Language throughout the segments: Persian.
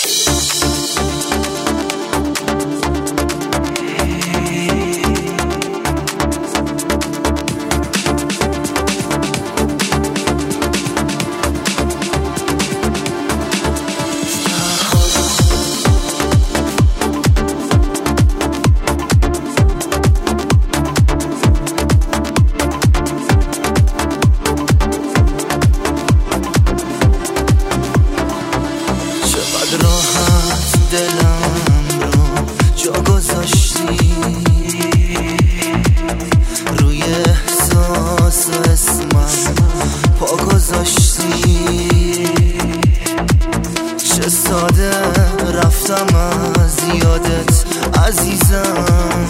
راحت دلم رو جا گذاشتی، روی احساس و اسمم پا گذاشتی. چه ساده رفتم از یادت عزیزم،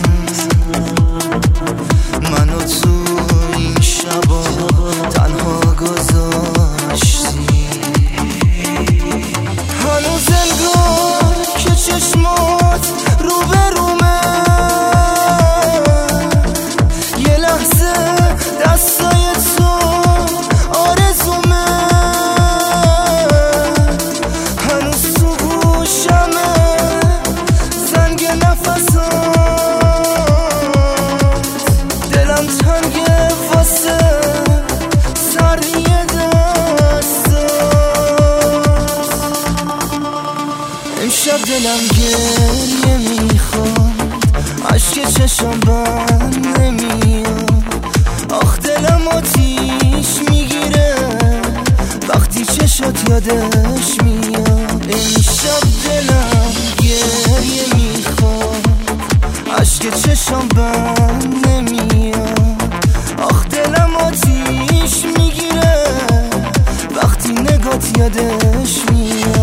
منو تو این شبا تنها گذاشتی. هنوز انگار که چشمات رو به رومه، یه لحظه دستای تو آرزومه. هنوز تو گوشمه زنگ نفسات، دلم تنگه واسه سری امشب دلم گریه میخواد، عشق چشم بند نمیاد. آخ دلم آتیش میگیره وقتی چشات یادش میاد. امشب دلم گریه میخواد، عشق چشم بند نمیاد. آخ دلم آتیش میگیره وقتی نگات یادش میاد.